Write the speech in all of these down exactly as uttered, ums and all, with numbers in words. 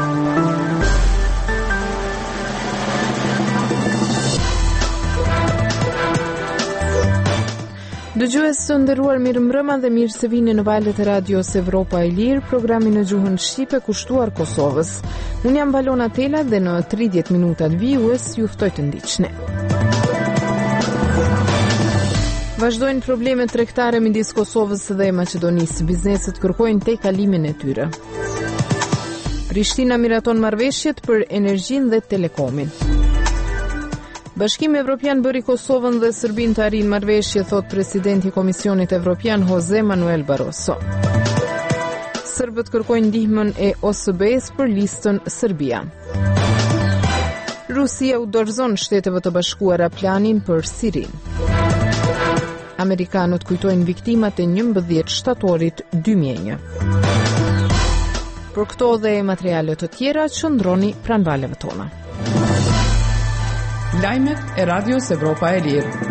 Dëgjues të nderuar, mirëmbrëma dhe mirë se vini në valët e radios Evropa e Lirë, programi në gjuhën shqipe kushtuar Kosovës. Unë jam Valona Tela dhe në tridhjetë minutat vijues ju ftoj të ndiqni. Vazhdojnë problemet tregtare midis Kosovës dhe Maqedonisë. Bizneset kërkojnë tejkalimin e tyre. Prishtina miraton marrëveshjet për energjinë dhe telekomin. Bashkimi Evropian bëri Kosovën dhe Serbinë të arrijnë marrëveshje, thot presidenti i Komisionit Evropian Jose Manuel Barroso. Serbët kërkojnë ndihmën e O S B-s për listën Serbia. Rusia u dorëzon Shteteve të Bashkuara planin për Sirinë. Amerikanët kujtojnë viktimat e njëmbëdhjetë shtatorit dy mijë e një. Për këto dhe materiale të tjera, qëndroni pranë valeve tona. Lajmet e Radios Evropa e Lirë.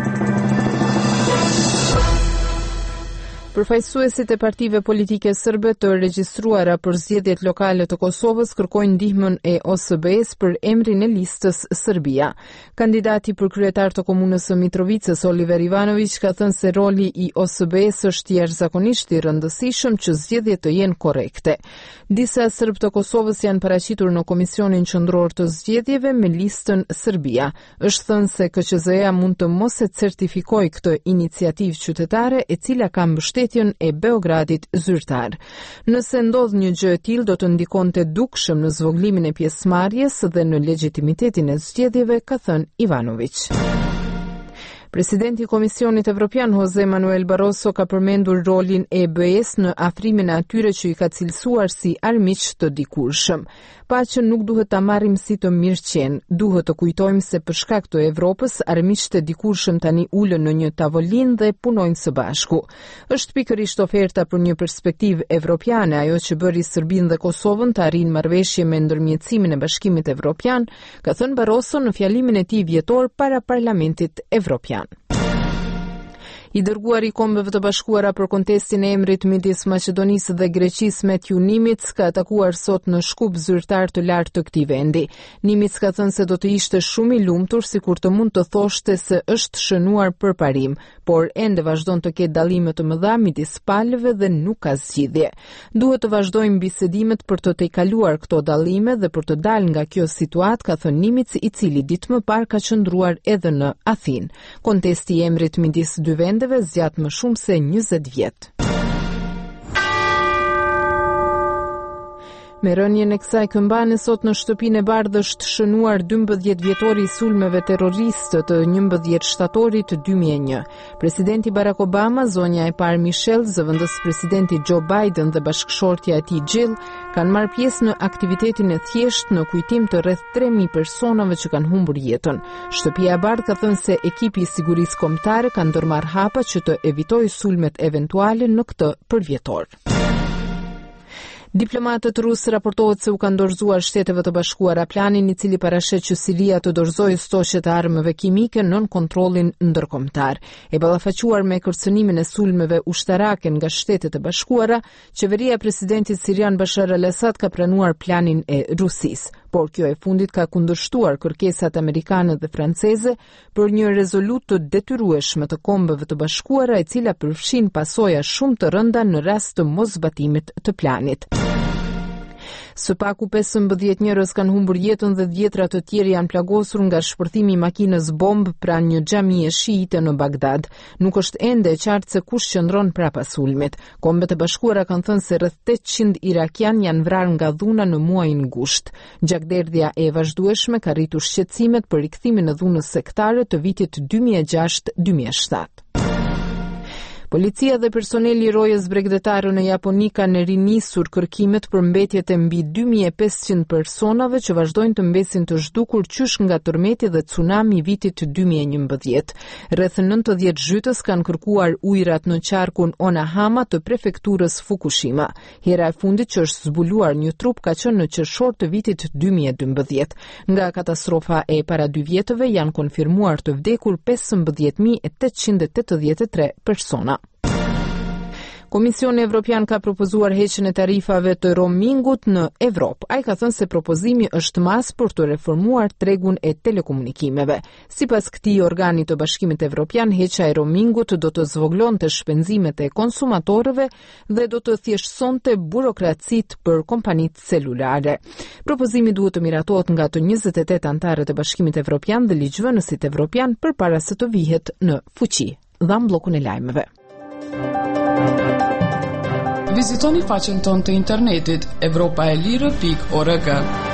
Përfaqësuesit e partive politike serbe të regjistruara për zgjedhjet lokale të Kosovës kërkojnë ndihmën e O S B-s për emrin e listës Serbia. Kandidati për kryetar të komunës së Mitrovicës, Oliver Ivanović, ka thënë se roli i O S B-s është jashtëzakonisht i rëndësishëm që zgjedhjet të jenë korrekte. Disa serb të Kosovës janë paraqitur në Komisionin Qendror të Zgjedhjeve me listën Serbia. Është thënë se K Q Z-ja mund të mos e certifikojë këtë iniciativë qytetare, e cila ka mbështetjen e Beogradit zyrtar. Nëse ndodh një gjë e tillë, do të ndikonte dukshëm në zvogëlimin e pjesëmarrjes dhe në legjitimitetin e zgjedhjeve, ka thënë Ivanović. Presidenti i Komisionit Evropian Jose Manuel Barroso ka përmendur rolin e E B-s në afrimin e atyre që i ka cilësuar si armiq të dikurshëm. Paqen nuk duhet ta marrim si të mirëqen, duhet të kujtojmë se për shkak të Evropës, armiqtë e dikurshëm tani ulën në një tavolinë dhe punojnë së bashku. Është pikërisht oferta për një perspektivë evropiane ajo që bëri Serbinë dhe Kosovën të arrijnë marrëveshje me ndërmjetësimin e Bashkimit Evropian, ka thënë Barroso në fjalimin e tij vjetor para Parlamentit Evropian. I dërguari i Kombeve të Bashkuara për kontestin e emrit midis Maqedonisë dhe Greqisë, Matthew Nimitz, ka takuar sot në Shkup zyrtar të lartë të këtij vendi. Nimitz ka thënë se do të ishte shumë i lumtur sikur të mund të thoshte se është shënuar për parim, por ende vazhdon të ketë dallime të mëdha midis palëve dhe nuk ka zgjidhje. Duhet të vazhdojmë bisedimet për të tejkaluar këto dallime dhe për të dalë nga kjo situatë, ka thënë Nimitz, i cili ditë më parë ka qëndruar edhe në Athinë. Kontesti i emrit midis dy vendeve zgjat më shumë se njëzet vjet. Me rënien e kësaj këmbane, sot në shtëpinë e bardhë është shënuar dymbëdhjetë vjetori i sulmeve terroristë të njëmbëdhjetë shtatorit dy mijë e një. Presidenti Barack Obama, zonja e parë Michelle, zëvendës presidenti Joe Biden dhe bashkëshortja e tij Jill kanë marrë pjesë në aktivitetin e thjeshtë në kujtim të rreth tre mijë personave që kanë humbur jetën. Shtëpia e bardhë ka thënë se ekipi i sigurisë kombëtare ka ndërmarrë hapa që të evitojë sulmet eventuale në këtë përvjetor. Diplomatët rusë raportohet se u kanë dorëzuar Shteteve të Bashkuara planin i cili parashet që Siria të dorëzojë stoqe të armëve kimike nën kontrollin ndërkombëtar. E ballafaquar me kërcënimin e sulmeve ushtarake nga Shtetet e Bashkuara, qeveria e presidentit sirian Bashar al-Assad ka pranuar planin e Rusisë, por kjo e fundit ka kundërshtuar kërkesat amerikane dhe franceze për një rezolutë të detyrueshme të Kombeve të Bashkuara, e cila përfshin pasoja shumë të rënda në rast të mosbatimit të planit. Së paku pesëmbëdhjetë njerëz kanë humbur jetën dhe dhjetra të tjerë janë plagosur nga shpërthimi i makinës bomb pranë një xhamie shiite në Bagdad. Nuk është ende e qartë se kush qëndron prapa sulmit. Kombet e Bashkuara kanë thënë se rreth tetëqind irakian janë vrarë nga dhuna në muajin gusht. Gjakderdhja e vazhdueshme ka rritur shqetësimet për rikthimin e dhunës sektare të vitit dy mijë e gjashtë dy mijë e shtatë. Policia dhe personeli i rojës bregdetare në Japoni kanë rinisur kërkimet për mbetjet e mbi dy mijë e pesëqind personave që vazhdojnë të mbesin të zhdukur qysh nga tërmeti dhe tsunami i vitit dy mijë e njëmbëdhjetë. Rreth nëntëdhjetë zhytës kanë kërkuar ujërat në qarkun Onahama të prefekturës Fukushima. Hera e fundit që është zbuluar një trup ka qenë në qershor të vitit dy mijë e dymbëdhjetë. Nga katastrofa e para dy vjetëve janë konfirmuar të vdekur pesëmbëdhjetë mijë e tetëqind e tetëdhjetë e tre persona. Komisioni Evropian ka propozuar heqjen e tarifave të roamingut në Evropë. Ai ka thënë se propozimi është mas për të reformuar tregun e telekomunikimeve. Sipas këtij organi të Bashkimit Evropian, heqja e roamingut do të zvoglonte shpenzimet e konsumatorëve dhe do të thjeshtësonte burokracitë për kompanitë celulare. Propozimi duhet të miratohet nga të njëzet e tetë anëtarët e Bashkimit Evropian dhe ligjvënësit evropian përpara se të vihet në fuqi. Dham bllokun e lajmeve. Vizitoni faqen tonë të internetit evropa e lirë pikë org.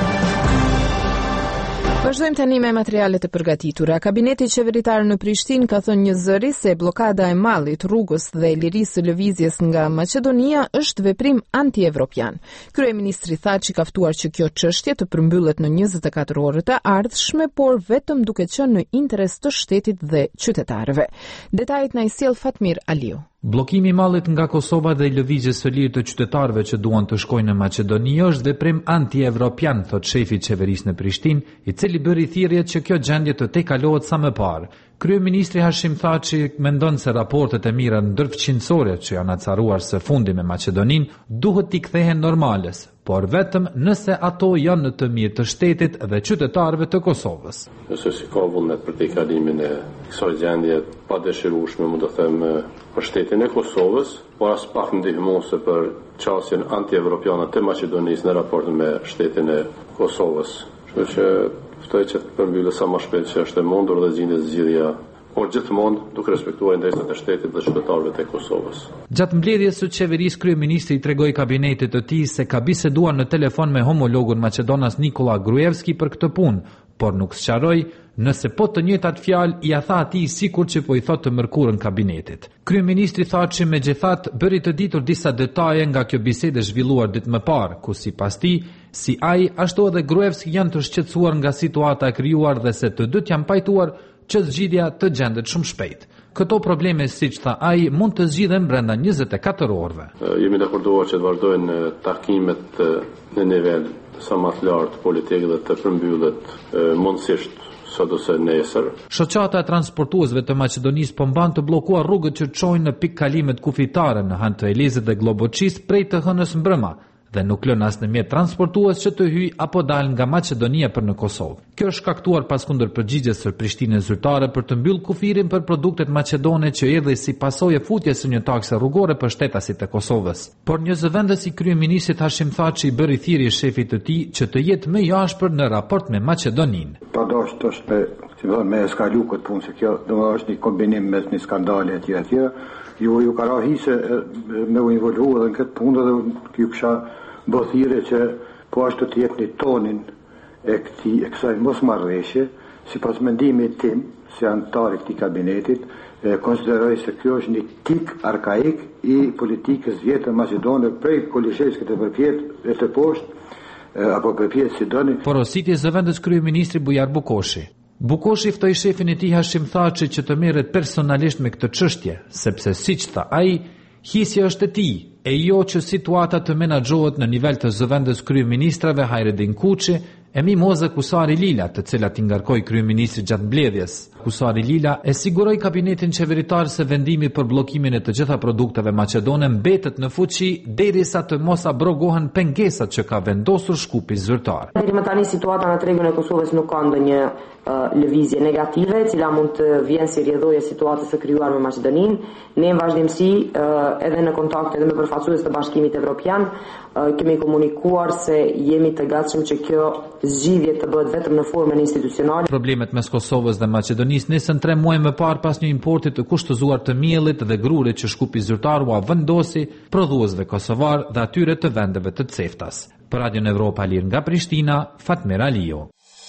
Vazhdojmë tani me materialet e përgatitura. Kabineti qeveritar në Prishtinë ka thënë një zëri se blokada e mallit, rrugës dhe lirisë së lëvizjes nga Maqedonia është veprim anti-evropian. Kryeministri tha që ka ftuar që kjo çështje të përmbyllet në njëzet e katër orët e ardhshme, por vetëm duke qenë në interes të shtetit dhe qytetarëve. Detajet na i sjell Fatmir Aliu. Bllokimi i mallit nga Kosova dhe i lëvizjes së lirë të qytetarëve që duan të shkojnë në Maqedoni është veprim anti-evropian, thot shefi i qeverisë në Prishtinë, i cili bëri thirrje që kjo gjendje të tejkalohet sa më parë. Kryeministri Hashim Thaçi mendon se raportet e mira ndërfqinësore që janë acaruar së fundi me Maqedoninë duhet t'i kthehen normales, por vetëm nëse ato janë në të mirë të shtetit dhe qytetarëve të Kosovës. Nëse si ka vullnet për tejkalimin e kësaj gjendje pa dëshirueshme, mund të them, për shtetin e Kosovës, por as pak ndihmuese për qasjen anti-evropiane të Maqedonisë në raport me shtetin e Kosovës. Kështu që ftoj që të përmbyllë sa më shpejt që është e mundur dhe zgjidhjet zgjidhja, por gjithmonë duke respektuar interesat e shtetit dhe qytetarëve të Kosovës. Gjatë mbledhjes së qeverisë, kryeministri i tregoi kabinetit të tij se ka biseduar në telefon me homologun maqedonas Nikola Gruevski për këtë punë, por nuk sqaroi nëse po të njëjtat fjalë i a tha atij sikur që po i thotë të mërkurën kabinetit. Kryeministri Thaçi megjithatë bëri të ditur disa detaje nga kjo bisedë zhvilluar ditë më parë, ku sipas tij, si ai ashtu edhe Gruevski janë të shqetësuar nga situata e krijuar dhe se të dytë janë pajtuar që zgjidhja të gjendet shumë shpejt. Këto probleme, siç tha ai, mund të zgjidhen brenda njëzet e katër orëve. Jemi dakorduar që të vazhdojnë takimet në nivel sa më të lartë politik dhe të përmbyllet mundësisht sado se nesër. Shoqata e transportuesve të Maqedonisë po mban të bllokuar rrugët që çojnë në pikë kalimet kufitare në Han të Elizit dhe Globoçis prej të hënës mbrëma dhe nuk lën as në mjet transportues që të hyjë apo dalë nga Maqedonia për në Kosovë. Kjo është shkaktuar pas kundër përgjigjes së Prishtinës zyrtare për të mbyllë kufirin për produktet maqedone që erdhi si pasojë futjes së një takse rrugore për shtetasit e Kosovës. Por një zëvendës i kryeministit Hashim Thaçi bëri thirrje shefit të tij që të jetë më i ashpër në raport me Maqedoninë. Padosh të është si thonë me eskalu këtë punë, se kjo do është një kombinim mes një skandali etj etj. Ju ju ka rahi se me u involvu edhe në këtë punë dhe ju kësha bëthire që po ashtu të jep një tonin e, këti, e kësaj mos marrëveshje, si pas mendimit tim, si antar i këtij kabinetit, e, konsideroj se kjo është një tik arkaik i politikës vjetër Maqedone prej Kolishevskit e përpjet e të poshtë, e, apo përpjet si doni. Porositje zëvendës kryeministri Bujar Bukoshi. Bukoshi ftoi shefin e tij Hashim Thaçi që të merret personalisht me këtë çështje, sepse siç tha ai, hisja është e tij, e jo që situata të menaxhohet në nivel të zëvendës kryeministrave Hayreddin Kuçi e Mimoza Kusari Lila, të cilat i ngarkoi kryeministri gjatë mbledhjes. Kusari Lila e siguroi kabinetin qeveritar se vendimi për bllokimin e të gjitha produkteve maqedone mbetet në fuqi derisa të mos abrogohen pengesat që ka vendosur Shkupi zyrtar. Deri më tani situata në tregun e Kosovës nuk ka ndonjë uh, lëvizje negative, e cila mund të vjen si rrjedhojë situatës së krijuar me Maqedoninë. Ne në vazhdimsi uh, edhe në kontakt edhe me përfaqësues të Bashkimit Evropian uh, kemi komunikuar se jemi të gatshëm që kjo zgjidhje të bëhet vetëm në formën institucionale. Problemet mes Kosovës dhe Maqedonisë nisën tre muaj më parë pas një importi të kushtëzuar të miellit dhe grurit që Shkupi zyrtar u vendosi prodhuesve kosovar dhe atyre të vendeve të ceftas. Për Radion Evropa Lir nga Prishtina, Fatmir Aliu.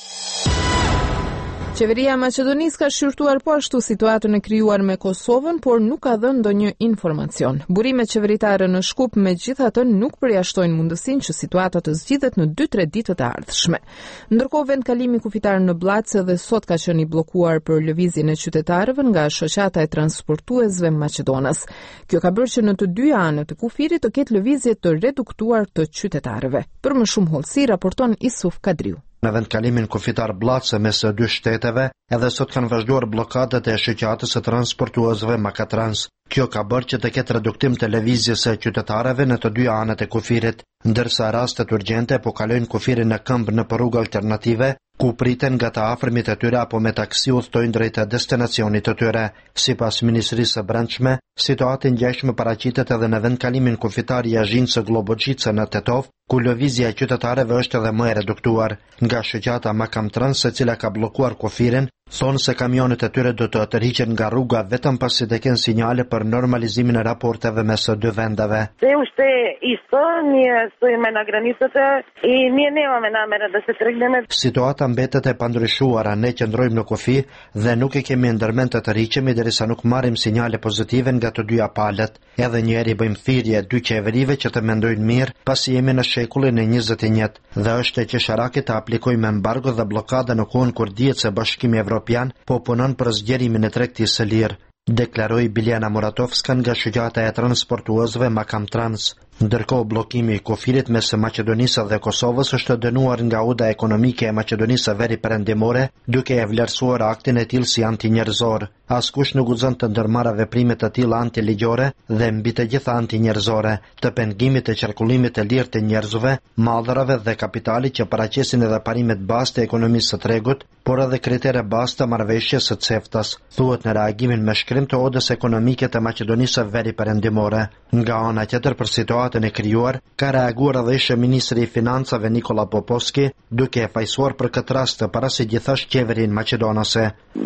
Qeveria e Maqedonisë ka shqyrtuar po ashtu situatën e krijuar me Kosovën, por nuk ka dhënë ndonjë informacion. Burimet qeveritare në Shkup megjithatë nuk përjashtojnë mundësinë që situata të zgjidhet në dy tre ditët e ardhshme. Ndërkohë vendkalimi kufitar në Blace dhe sot ka qenë i bllokuar për lëvizjen e qytetarëve nga shoqata e transportuesve maqedonas. Kjo ka bërë që në të dy anët të kufirit të ketë lëvizje të reduktuar të qytetarëve. Për më shumë hollësi raporton Isuf Kadriu. në vendkalimin kufitar Bllace mes së dy shteteve, edhe sot kanë vazhduar bllokadat e shoqatës së transportuesve Makatrans. Kjo ka bërë që të ketë reduktim të lëvizjes së qytetarëve në të dy anët e kufirit, ndërsa rastet urgjente po kalojnë kufirin në këmbë në rrugë alternative, ku priten nga të afërmit e tyre apo me taksi udhtojnë drejt destinacionit të tyre. Sipas Ministrisë së Brendshme, situata e ngjashme paraqitet edhe në vendkalimin kufitar i Azhinës së Globocice në Tetov, ku lëvizja e qytetarëve është edhe më e reduktuar. Nga shoqata Makamtrans, e cila ka bllokuar kufirin, thonë se kamionet e tyre do të tërhiqen nga rruga vetëm pasi të kenë sinjale për normalizimin e raporteve mes së dy vendeve. Все още isto, ние стоиме на границата и ние нямаме намера да се тръгнем. Situata mbetet e pandryshuara, ne qëndrojmë në kufi dhe nuk e kemi ndërmend të tërhiqemi derisa nuk marrim sinjale pozitive nga të dyja palët. Edhe njëherë bëjmë thirrje dy qeverive që të mendojnë mirë, pasi jemi në shekullin e njëzet e njëtë dhe është e qesharake të aplikojmë embargo dhe blokada në kohën kur dihet se Bashkimi Evropian po punon për zgjerimin e tregtisë së lirë, deklaroi Biljana Muratovska nga shoqata e transportuesve Makamtrans. Ndërkohë, bllokimi i kufirit mes Maqedonisë dhe Kosovës është dënuar nga Uda Ekonomike e Maqedonisë së Veri Perëndimore, duke e vlerësuar aktin e tillë si antinjerëzor. Askush nuk guxon të ndërmarrë veprime të tilla antiligjore dhe mbi të gjitha antinjerëzore, të pengimit të qarkullimit të lirë të njerëzve, mallrave dhe kapitalit që paraqesin edhe parimet bazë të ekonomisë së tregut, por edhe kritere bazë të marrëveshjes së CEFTA-s, thuhet në reagimin me shkrim të Odës Ekonomike të Maqedonisë së Veri Perëndimore. Nga ana tjetër, për situatën e krijuar, ka reaguar edhe ish ministri i financave Nikola Popovski, duke e fajsuar për këtë rast të para se gjithashtu qeverin maqedonase.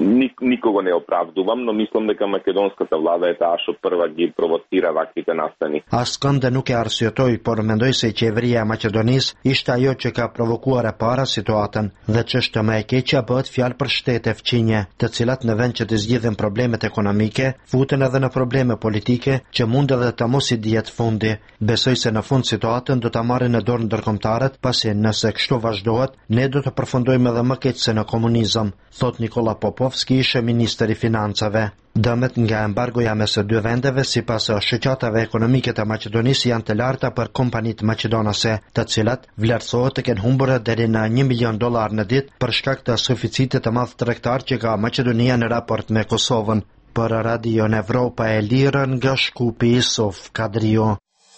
Nikogo ne opravduvam, no mislim дека македонската влада е таа што прва ги провоцира ваквите настани. Askënd nuk e arsyetoi, por mendoj se qeveria e Maqedonisë ishte ajo që ka provokuar e para situatën, dhe ç'është më e keqja bëhet fjalë për shtete fqinje, të cilat në vend që të zgjidhin problemet ekonomike, futen edhe në probleme politike që mund edhe të mos i dihet fundi. Besoj se në fund situatën do ta marrin në dorë ndërkombëtarët, pasi nëse kështu vazhdohet, ne do të përfundojmë edhe më keq se në komunizëm, thot Nikola Popovski, ishte ministri i financave. Dëmet nga embargoja mes së dy vendeve sipas shoqatave ekonomike të Maqedonisë janë të larta për kompanitë maqedonase, të cilat vlerësohet të kenë humbur deri në një milion dollar në ditë për shkak të suficitit të madh tregtar që ka Maqedonia në raport me Kosovën. Për Radio Evropa e Lirë nga Shkupi, Sof Kadrio.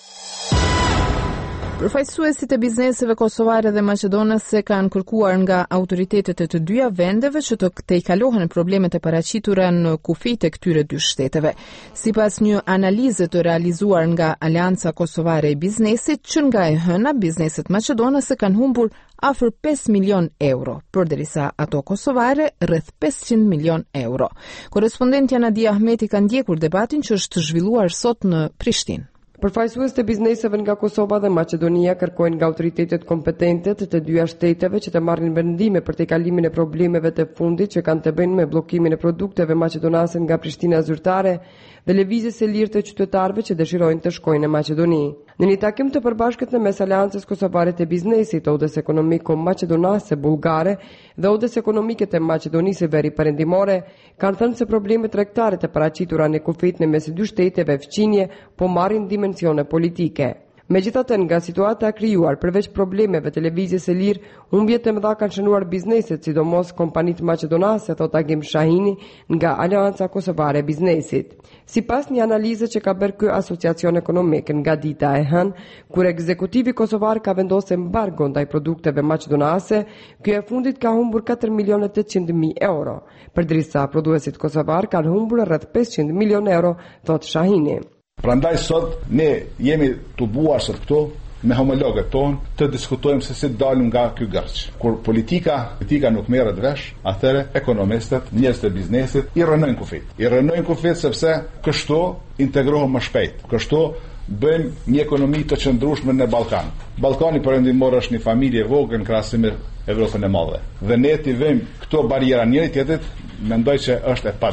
Përfaqësuesit e bizneseve kosovare dhe maqedonase kanë kërkuar nga autoritetet e të dyja vendeve që të tejkalohen problemet e paraqitura në kufi të këtyre dy shteteve. Sipas një analize të realizuar nga Aleanca Kosovare e Biznesit, që nga e hëna bizneset maqedonase kanë humbur afër pesë milion euro, përderisa ato kosovare rreth pesëqind milion euro. Korrespondentja Nadia Ahmeti ka ndjekur debatin që është zhvilluar sot në Prishtinë. Përfaqësuesit e bizneseve nga Kosova dhe Maqedonia kërkojnë nga autoritetet kompetente të të dyja shteteve që të marrin vendime për tejkalimin e problemeve të fundit që kanë të bëjnë me bllokimin e produkteve maqedonase nga Prishtina zyrtare dhe lëvizjes së lirë të qytetarëve që dëshirojnë të shkojnë në Maqedoni. Në një takim të përbashkët në mes Aleancës Kosovare të Biznesit, Odës Ekonomiko-Maqedonase Bullgare dhe Odës Ekonomike të Maqedonisë Veri Perëndimore, kanë thënë se problemet tregtare të paraqitura në kufit në mes dy shteteve fqinje po marrin dimensione politike. Megjithatë, nga situata e krijuar përveç problemeve të lëvizjes së lirë, humbjet e mëdha kanë shënuar bizneset, sidomos kompanitë maqedonase, thot Agim Shahini nga Aleanca Kosovare e Biznesit. Sipas një analize që ka bërë ky asociacion ekonomik nga dita e hënë, kur ekzekutivi kosovar ka vendosur embargo ndaj produkteve maqedonase, ky e fundit ka humbur katër milion e tetëqind mijë euro, përderisa prodhuesit kosovar kanë humbur rreth pesëqind milion euro, thot Shahini. Prandaj sot ne jemi të buar sot këto me homologët tonë të diskutojmë se si dalim nga ky gërç. Kur politika, politika nuk merret vesh, atëre ekonomistët, njerëzit e biznesit i rënojnë kufit. I rënojnë kufit sepse kështu integrohen më shpejt. Kështu bëjmë një ekonomi të qëndrueshme në Ballkan. Ballkani perëndimor është një familje e vogël në krahasim me Evropën e Madhe. Dhe ne ti vëmë këto bariera njëri tjetrit, mendoj që është e padrejtë.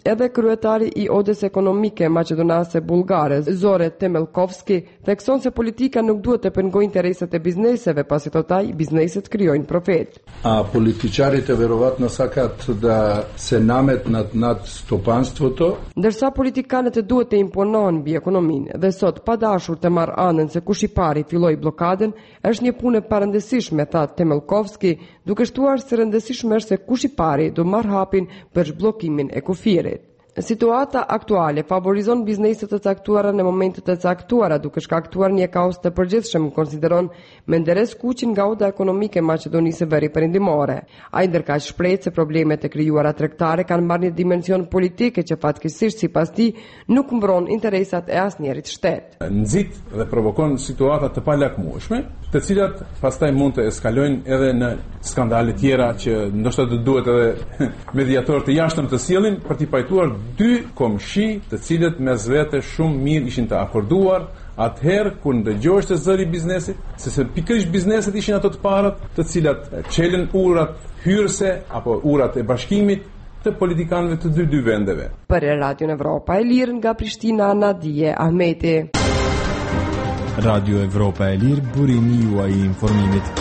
Edhe kryetari i Odes Ekonomike Maqedonase Bullgare, Zore Temelkovski, thekson se politika nuk duhet të pengojë interesat e bizneseve, pasi thotaj bizneset krijojnë profit. A političarите verovatno sakat da se nametnat nad stopanството, ndërsa politikanët duhet të imponohen mbi ekonominë dhe sot pa dashur të marrë anën se kush i pari filloi bllokadën, është një punë e parëndësishme, tha Temelkovski, duke shtuar se rëndësishme është se kush i pari do marr hapin për zhbllokimin e kufirit. Situata aktuale favorizon bizneset të caktuara në momentet të caktuara, duke shkaktuar një kaos të përgjithshëm, konsideron Menderes Kuqin nga Oda Ekonomike e Maqedonisë së Veriut Perëndimore. Ai ndërkaq shpreh se problemet e krijuara tregtare kanë marrë një dimension politike që fatkeqësisht sipas tij nuk mbron interesat e asnjërit shtet. Nxit dhe provokon situata të palakmueshme, të cilat pastaj mund të eskalojnë edhe në skandale tjera që ndoshta do duhet edhe mediatorë të jashtëm të sjellin për të pajtuar dy komshi të cilët mes vete shumë mirë ishin të akorduar atëherë kur ndëgjohesh të zëri biznesit, se se pikërisht bizneset ishin ato të parat të cilat çelën urat hyrëse apo urat e bashkimit të politikanëve të dy dy vendeve. Për Radio Evropa e Lirë nga Prishtina, Nadije Ahmeti. Radio Evropa e Lirë, burimi juaj i informimit.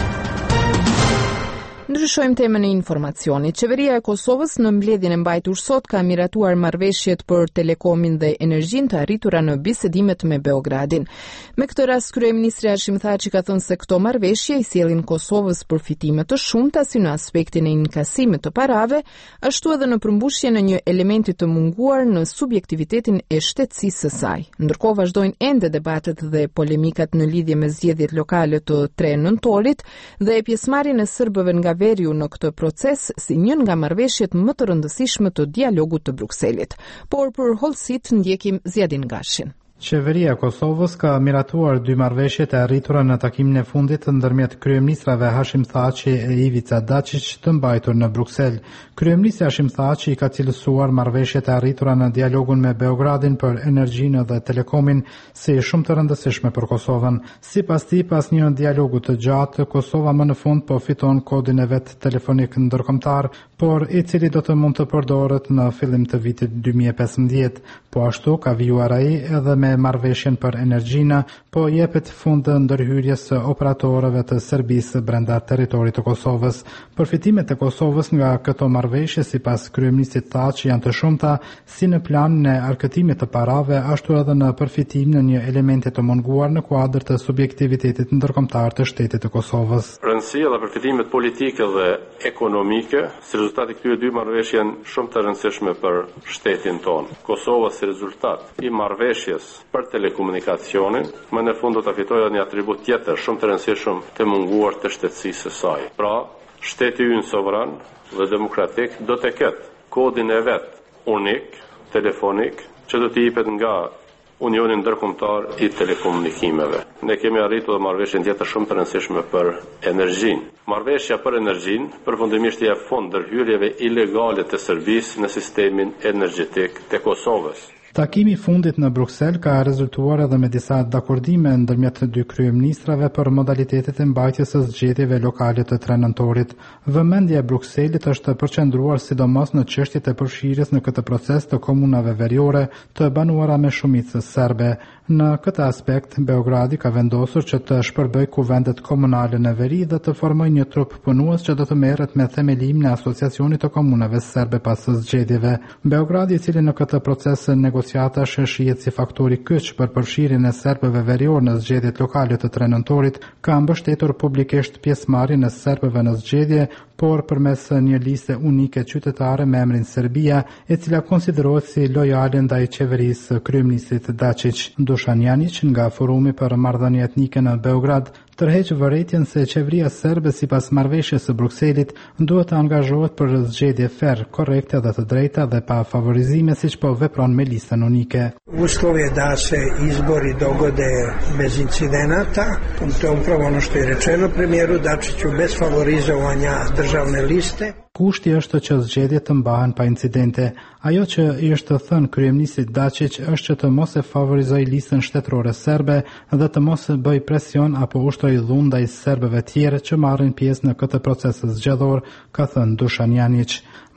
Ndryshojmë temën e informacionit. Qeveria e Kosovës në mbledhjen e mbajtur sot ka miratuar marrëveshjet për telekomin dhe energjinë të arritura në bisedimet me Beogradin. Me këtë rast, kryeministri Hashim Thaçi ka thënë se këto marrëveshje i sjellin Kosovës përfitime të shumta si në aspektin e inkasimit të parave, ashtu edhe në përmbushjen e një elementi të munguar në subjektivitetin e shtetësisë së saj. Ndërkohë vazhdojnë ende debatet dhe polemikat në lidhje me zgjedhjet lokale të tre nëntorit dhe pjesëmarrjen e serbëve nga Veriu në këtë proces si një nga marrëveshjet më të rëndësishme të dialogut të Brukselit. Por për hollësit ndjekim Zjadin Gashin. Qeveria e Kosovës ka miratuar dy marrëveshje të arritura në takimin e fundit ndërmjet kryeministrave Hashim Thaçi e Ivica Dačić të mbajtur në Bruksel. Kryeministri Hashim Thaçi ka cilësuar marrëveshjet e arritura në dialogun me Beogradin për energjinë dhe telekomin si shumë të rëndësishme për Kosovën. Sipas tij, pas një dialogu të gjatë, Kosova më në fund po fiton kodin e vet telefonik ndërkombëtar, por i cili do të mund të përdoret në fillim të vitit dy mijë e pesëmbëdhjetë. Po ashtu ka vijuar ai edhe me marrëveshjen për energjinë, po jepet fund ndërhyrjes së operatorëve të Serbisë brenda territorit të Kosovës. Përfitimet e Kosovës nga këto marrëveshje sipas kryeministit Thaçi janë të shumta, si në planin e arkëtimit të parave, ashtu edhe në përfitim në një elementi të munguar në kuadër të subjektivitetit ndërkombëtar të shtetit të Kosovës. Rëndësia dhe përfitimet politike dhe ekonomike, si rezultati këtyre dy marrëveshje janë shumë të rëndësishme për shtetin tonë. Kosova si rezultat i marrëveshjes për telekomunikacionin, më në fund do të fitojë një atribut tjetër shumë të rëndësishëm të munguar të shtetësisë së saj. Pra, shteti ynë sovran dhe demokratik do të ketë kodin e vet unik, telefonik, që do të jepet nga Unionin Ndërkombëtar i Telekomunikimeve. Ne kemi arritur dhe marrëveshjen tjetër shumë të rëndësishme për energjinë. Marrëveshja për energjinë përfundimisht ia fund ndërhyrjeve ilegale të Serbisë në sistemin energjetik të Kosovës. Takimi i fundit në Bruksel ka rezultuar edhe me disa dakordime ndërmjet të dy kryeministrave për modalitetet e mbajtjes së zgjedhjeve lokale të tre nëntorit. Vëmendja e Brukselit është përqendruar sidomos në çështjet e përfshirjes në këtë proces të komunave veriore të banuara me shumicë serbe. Në këtë aspekt, Beogradi ka vendosur që të shpërbëjë kuvendet komunale në veri dhe të formojë një trup punues që do të merret me themelimin e asociacionit të komunave serbe pas së zgjedhjeve. Beogradi, i cili në këtë proces negociatash shihet si faktori kyç për përfshirjen e serbëve verior në zgjedhjet lokale të tre nëntorit, ka mbështetur publikisht pjesëmarrjen e serbëve në zgjedhje, por përmes një liste unike qytetare me emrin Serbia, e cila konsiderohet si lojale ndaj qeverisë kryeministrit Dačić. Dušan Janić nga Forumi për Marrëdhënie Etnike në Beograd tërheq vërejtjen se qeveria serbe sipas marrëveshjes së Brukselit duhet të angazhohet për zgjedhje fer, korrekte dhe të drejta dhe pa favorizime siç po vepron me listën unike. Uslov je da se izbori dogode bez incidenata, to je upravo ono što je rečeno premijeru Dačiću, bez favorizovanja državne liste. Kushti është që zgjedhjet të mbahen pa incidente. Ajo që i është thënë kryeministit Dačić është që të mos e favorizoj listën shtetërore serbe dhe të mos bëj presion apo ushtoj dhunë ndaj serbëve tjerë që marrin pjesë në këtë proces zgjedhor, ka thënë Dušan Janić.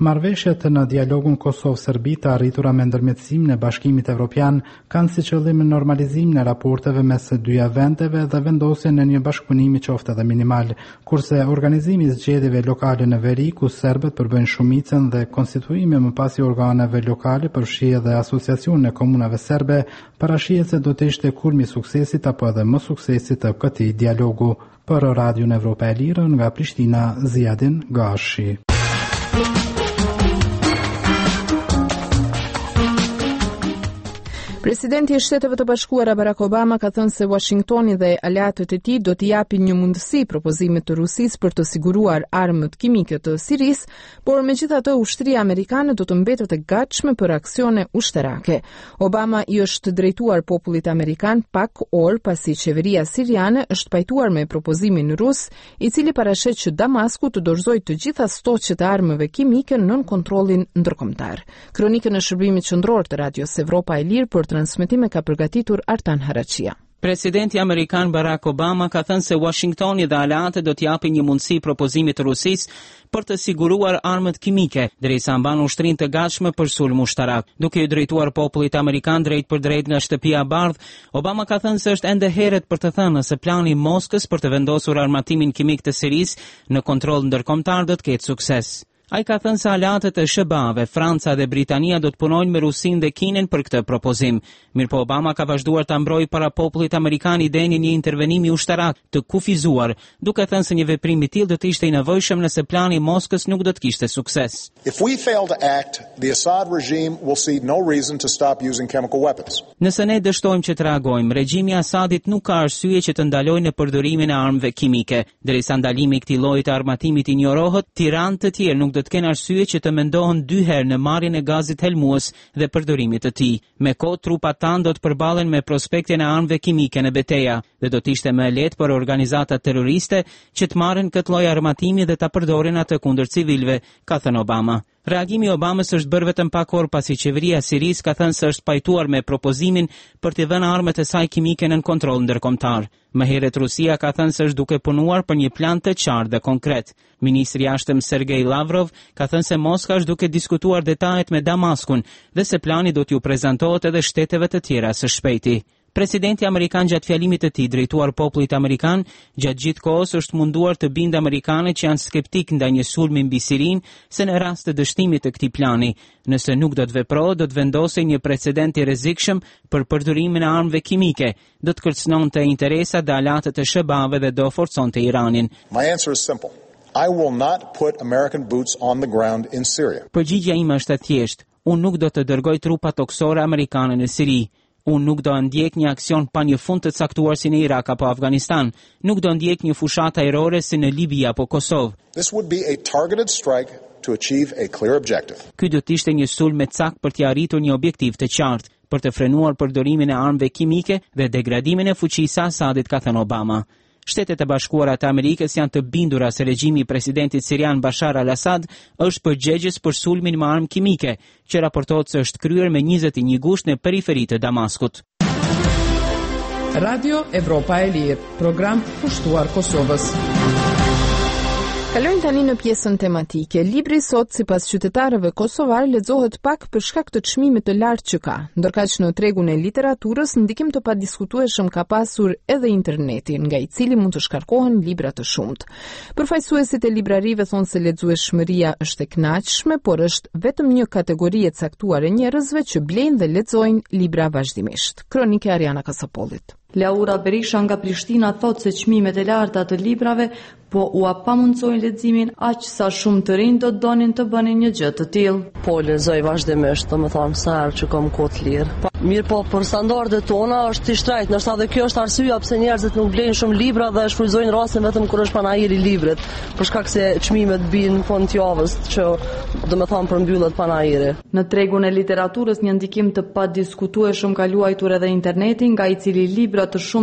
Marrëveshjet në dialogun Kosovë-Serbi të arritura me ndërmjetësimin e Bashkimit Evropian kanë si qëllim normalizimin e raporteve mes së dyja vendeve dhe vendosjen e një bashkëpunimi qoftë edhe minimal, kurse organizimi i zgjedhjeve lokale në veri ku serbët përbëjnë shumicën dhe konstituimi më pas i organeve lokale përfshi edhe asociacionin e komunave serbe parashihet se do të ishte kulmi i suksesit apo edhe më suksesit të këtij dialogu. Për Radion Evropa e Lirë nga Prishtina, Ziadin Gashi. Presidenti i Shteteve të Bashkuara Barack Obama ka thënë se Washingtoni dhe aleatët e tij do t'i japin një mundësi propozimit të Rusisë për të siguruar armët kimike të Sirisë, por megjithatë ushtria amerikane do të mbetet e gatshme për aksione ushtarake. Obama i është drejtuar popullit amerikan pak orë pasi qeveria siriane është pajtuar me propozimin rus, i cili parashet që Damasku të dorëzojë të gjitha stoqet e armëve kimike nën kontrollin ndërkombëtar. Kronikën e shërbimit qendror të Radios Evropa e Lirë për transmetime ka përgatitur Artan Harachia. Presidenti amerikan Barack Obama ka thënë se Washingtoni dhe aleatët do t'japin një mundësi propozimit të Rusisë për të siguruar armët kimike, derisa mban ushtrinë të gatshme për sulm ushtarak. Duke i drejtuar popullit amerikan drejt për drejt nga shtëpia e bardhë, Obama ka thënë se është ende herët për të thënë se plani i Moskës për të vendosur armatimin kimik të Sirisë në kontroll ndërkombëtar do të ketë sukses. Ai ka thënë se aleatët e S B A-ve, Franca dhe Britania do të punojnë me Rusinë dhe Kinën për këtë propozim. Mirpo Obama ka vazhduar ta mbrojë para popullit amerikan idenë një intervenimi ushtarak të kufizuar, duke thënë se një veprim i tillë do të ishte i nevojshëm nëse plani i Moskës nuk do të kishte sukses. If we fail to act, the Assad regime will see no reason to stop using chemical weapons. Nëse ne dështojmë që të reagojmë, regjimi i Asadit nuk ka arsye që të ndalojë në përdorimin e armëve kimike. Derisa ndalimi i këtij lloji të armatimit injorohet, tiranë të tjerë nuk do të kenë arsye që të mendohen dy herë në marrjen e gazit helmues dhe përdorimit të tij. Me kohë trupat tanë do të përballen me prospektin e armëve kimike në betejë dhe do të ishte më e lehtë për organizata terroriste që të marrin këtë lloj armatimi dhe ta përdorin atë kundër civilëve, ka thënë Obama. Reagimi i Obamës është bërë vetëm pak orë pasi qeveria e Sirisë ka thënë se është pajtuar me propozimin për të dhënë armët e saj kimike në kontroll ndërkombëtar. Më herët Rusia ka thënë se është duke punuar për një plan të qartë dhe konkret. Ministri i Jashtëm Sergej Lavrov ka thënë se Moska është duke diskutuar detajet me Damaskun dhe se plani do t'ju prezantohet edhe shteteve të tjera së shpejti. Presidenti amerikan gjatë fjalimit të tij drejtuar popullit amerikan gjatë gjithë kohës është munduar të bindë amerikanët që janë skeptik ndaj një sulmi mbi Sirinë se në rast të dështimit të këtij plani, nëse nuk do të veprohet, do të vendosë një precedent i rrezikshëm për përdorimin e armëve kimike, do të kërcënonte interesat dhe aleatët e S B A-ve dhe do forconte Iranin. My answer is simple. I will not put American boots on the ground in Syria. Përgjigjja ime është e thjeshtë. Unë nuk do të dërgoj trupa toksore amerikane në Siri. Unë nuk do ndjek një aksion pa një fund të caktuar si në Irak apo Afganistan. Nuk do ndjek një fushat ajrore si në Libi apo Kosovë. This would be a targeted strike to achieve a clear objective. Ky do të ishte një sulm me cak për të arritur një objektiv të qartë, për të frenuar përdorimin e armëve kimike dhe degradimin e fuqisë së Asadit, ka thënë Obama. Shtetet e Bashkuara të Amerikës janë të bindura se regjimi i presidentit sirian Bashar al-Assad është përgjegjës për sulmin me armë kimike, që raportohet se është kryer me njëzet e një gusht në periferi të Damaskut. Radio Evropa e Lirë, program pushtuar Kosovës. Kalojmë tani në pjesën tematike. Libri sot, sipas qytetarëve kosovar, lexohet pak për shkak të çmimit të lartë që ka. Ndërkaq në tregun e literaturës, ndikim të padiskutueshëm ka pasur edhe interneti, nga i cili mund të shkarkohen libra të shumtë. Përfaqësuesit e librarive thonë se lexueshmëria është e kënaqshme, por është vetëm një kategori e caktuar e njerëzve që blejnë dhe lexojnë libra vazhdimisht. Kronika e Ariana Kasapollit. Laura Berisha nga Prishtina thot se çmimet e larta të librave po u pamundsojnë leximin aq sa shumë të rinj do të donin të bënin një gjë të tillë. Po lexoj vazhdimisht, domethënë sa herë që kam kohë të lirë. Mirë, po për standardet tona është i shtrejt, ndoshta edhe kjo është arsyeja pse njerëzit nuk blejnë shumë libra dhe shfrytëzojnë rastin vetëm kur është panajiri i librit, për shkak se çmimet bien në fund të javës që domethënë përmbyllet panajiri. Në tregun e literaturës një ndikim të padiskutueshëm ka luajtur edhe interneti, nga i cili libra të shumt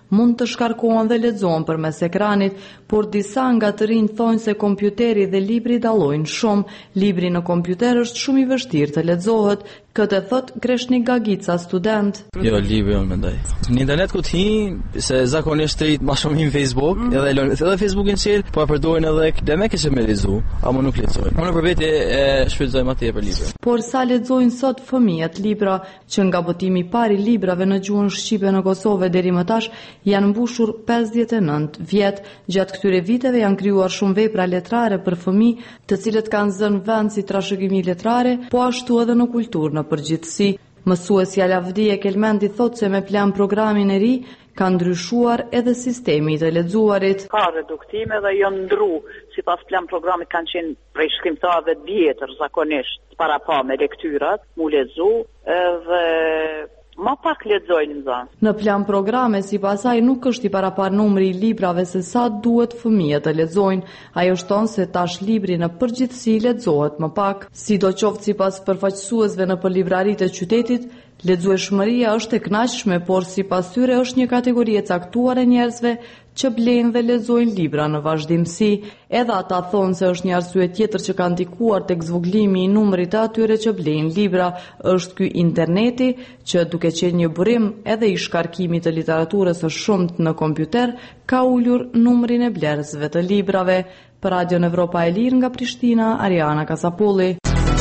mund të shkarkohen dhe lexohen përmes ekranit, por disa nga të rinj thonë se kompjuteri dhe libri dallojnë shumë. Libri në kompjuter është shumë i vështirë të lexohet, këtë thot Kreshnik Gagica, student. Jo, libri unë mendoj. Në internet ku ti se zakonisht të më shumë në Facebook, mm. edhe lën, edhe Facebookin çel, po e përdorin edhe dhe më keq me lexu, ama nuk lexojnë. Unë për vetë e shfrytëzoj më tepër libra. Por sa lexojnë sot fëmijët libra, që nga botimi i parë i librave në gjuhën shqipe në Kosovë deri më tash janë mbushur pesëdhjetë e nëntë vjet. Gjatë këtyre viteve janë krijuar shumë vepra letrare për fëmijë, të cilët kanë zënë vend si trashëgimi letrare, po ashtu edhe në kulturë në përgjithësi. Mësuesja Lavdia Kelmendi thotë se me plan programin e ri ka ndryshuar edhe sistemi i të lexuarit. Ka reduktime dhe janë ndru, sipas plan programit kanë qenë prej shkrimtarëve të vjetër zakonisht para pa me lektyrat, mu lexu edhe ma pak lexojnë në zonë. Në plan programe, sipas saj, nuk është i parapar numri i librave se sa duhet fëmijët të lexojnë. Ajo shton se tash libri në përgjithësi lexohet më pak. Sidoqoftë sipas përfaqësuesve në libraritë e qytetit, lexueshmëria është e kënaqshme, por sipas tyre është një kategori e caktuar e njerëzve që blejnë dhe lexojnë libra në vazhdimsi. Edhe ata thonë se është një arsye tjetër që ka ndikuar tek zvoglimi i numrit të atyre që blejnë libra, është ky interneti që duke qenë një burim edhe i shkarkimit të literaturës së shumt në kompjuter, ka ulur numrin e blerësve të librave. Për Radio Evropa e Lirë nga Prishtina, Ariana Kasapulli.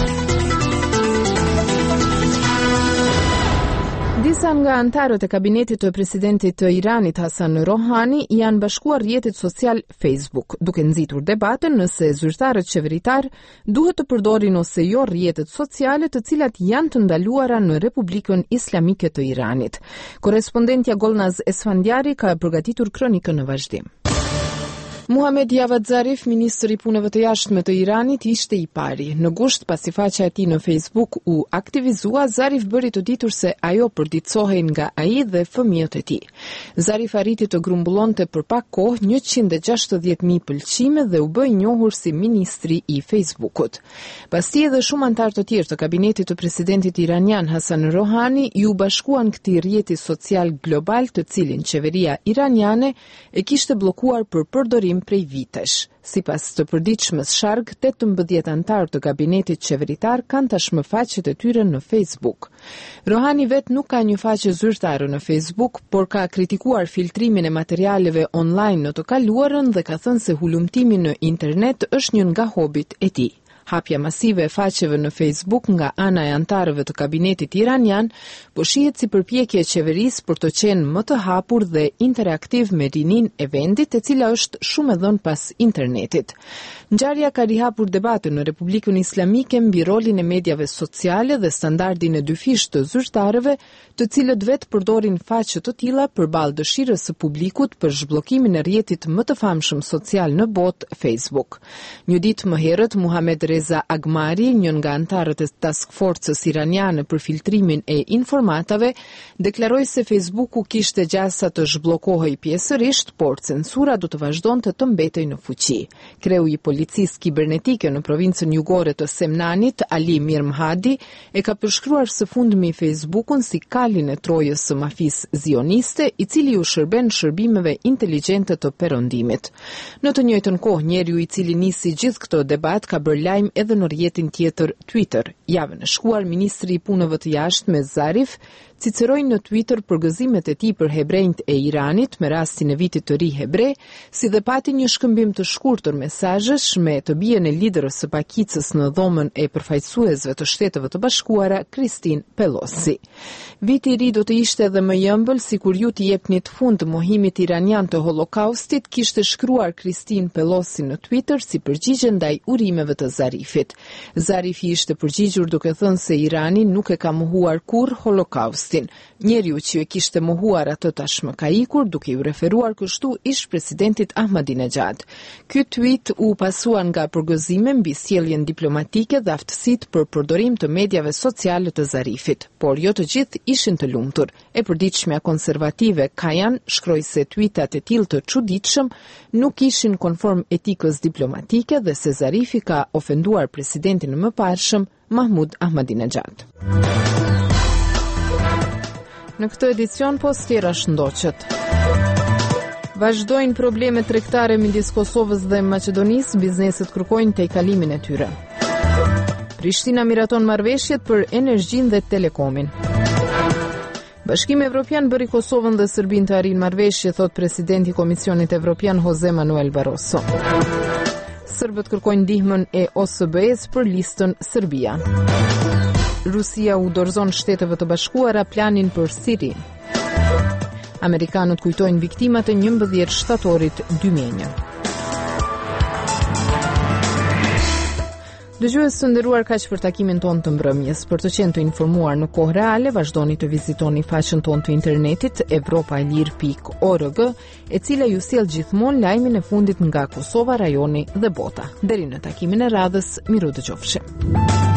Disa nga antarët e kabinetit të presidentit të Iranit Hasan Rohani janë bashkuar rrjetit social Facebook, duke nxitur debatën nëse zyrtarët qeveritar duhet të përdorin ose jo rrjetet sociale të cilat janë të ndaluara në Republikën Islamike të Iranit. Korrespondentja Golnaz Esfandiari ka përgatitur kronikën në vazhdim. Muhamed Javad Zarif, ministri i punëve të jashtme të Iranit, ishte i pari. Në gusht, pasi faqja e tij në Facebook u aktivizua, Zarif bëri të ditur se ajo përditësohej nga ai dhe fëmijët e tij. Zarif arriti të grumbullonte për pak kohë njëqind e gjashtëdhjetë mijë pëlqime dhe u bë i njohur si ministri i Facebookut. Pasi edhe shumë antarë të tjerë të kabinetit të presidentit iranian Hasan Rohani ju bashkuan këtij rrjeti social global, të cilin qeveria iraniane e kishte bllokuar për përdorim prej vitesh. Sipas të përditshmës Sharg, tetëmbëdhjetë antarë të kabinetit qeveritar kanë tashmë faqet e tyre në Facebook. Rohani vet nuk ka një faqe zyrtare në Facebook, por ka kritikuar filtrimin e materialeve online në të kaluarën dhe ka thënë se hulumtimi në internet është një nga hobit e tij. Hapja masive e faqeve në Facebook nga ana e antarëve të kabinetit iranian po shihet si përpjekje e qeverisë për të qenë më të hapur dhe interaktiv me rinin e vendit, e cila është shumë e dhënë pas internetit. Ngjarja ka rihapur debatën në Republikën Islamike mbi rolin e mediave sociale dhe standardin e dyfish të zyrtarëve, të cilët vetë përdorin faqe të tilla përballë dëshirës së publikut për zhbllokimin e rrjetit më të famshëm social në botë, Facebook. Një ditë më herët, Muhamed Reza Agmari, një nga antarët e task forcës iraniane për filtrimin e informatave, deklaroi se Facebooku kishte gjasa të zhbllokohej pjesërisht, por censura do të vazhdonte të mbetej në fuqi. Kreu i policisë kibernetike në provincën jugore të Semnanit, Ali Mirmhadi, e ka përshkruar së fundmi Facebookun si kalin e trojës së mafisë zioniste, i cili u shërben shërbimeve inteligjente të perëndimit. Në të njëjtën kohë, njeriu i cili nisi gjithë këtë debat ka bërë lajm edhe në rrjetin tjetër Twitter. Javën e shkuar, ministri i punëve të jashtme Zarif ciceroi në Twitter përgëzimet e tij për hebrejt e Iranit me rastin e vitit të ri hebre, si dhe pati një shkëmbim të shkurtër mesazhesh me të bien e liderës së pakicës në dhomën e përfaqësuesve të Shteteve të Bashkuara, Christine Pelosi. Viti i ri do të ishte edhe më i ëmbël, sikur ju t'i jepnit fund të mohimit iranian të Holokaustit, kishte shkruar Christine Pelosi në Twitter si përgjigje ndaj urimeve të Zarifit. Zarifi ishte përgjigjur duke thënë se Irani nuk e ka mohuar kurrë Holokaustin. Njeriu që e kishte mohuar atë tashmë ka ikur, duke u referuar kështu ish presidentit Ahmadinejad. Ky tweet u pasua nga përgëzime mbi sjelljen diplomatike dhe aftësitë për përdorim të mediave sociale të Zarifit, por jo të gjithë ishin të lumtur. E përditshmja konservative Kajan shkroi se tweetat e tillë të çuditshëm nuk ishin konform etikës diplomatike dhe se Zarifi ka ofenduar presidentin e mëparshëm Mahmud Ahmadinejad. Në këtë edicion, po stjera shëndoqët. Vazhdojnë problemet tregtare midis Kosovës dhe Maqedonisë, bizneset kërkojnë tejkalimin e tyre. Prishtina miraton marrëveshjet për energjinë dhe telekomin. Bashkimi Evropian bëri Kosovën dhe Serbinë të arrijnë marrëveshje, thot presidenti i Komisionit Evropian Jose Manuel Barroso. Serbët kërkojnë ndihmën e O S B-s për listën Serbia. Rusia u dorëzon Shteteve të Bashkuara planin për Sirinë. Amerikanët kujtojnë viktimat e njëmbëdhjetë shtatorit dy mijë e një. Dëgjues të nderuar, kaq për takimin tonë të mbrëmjes. Për të qenë të informuar në kohë reale, vazhdoni të vizitoni faqen tonë të internetit evropaelir pikë org, e cila ju sjell gjithmonë lajmin e fundit nga Kosova, rajoni dhe bota. Deri në takimin e radhës, miru dëgjofshim.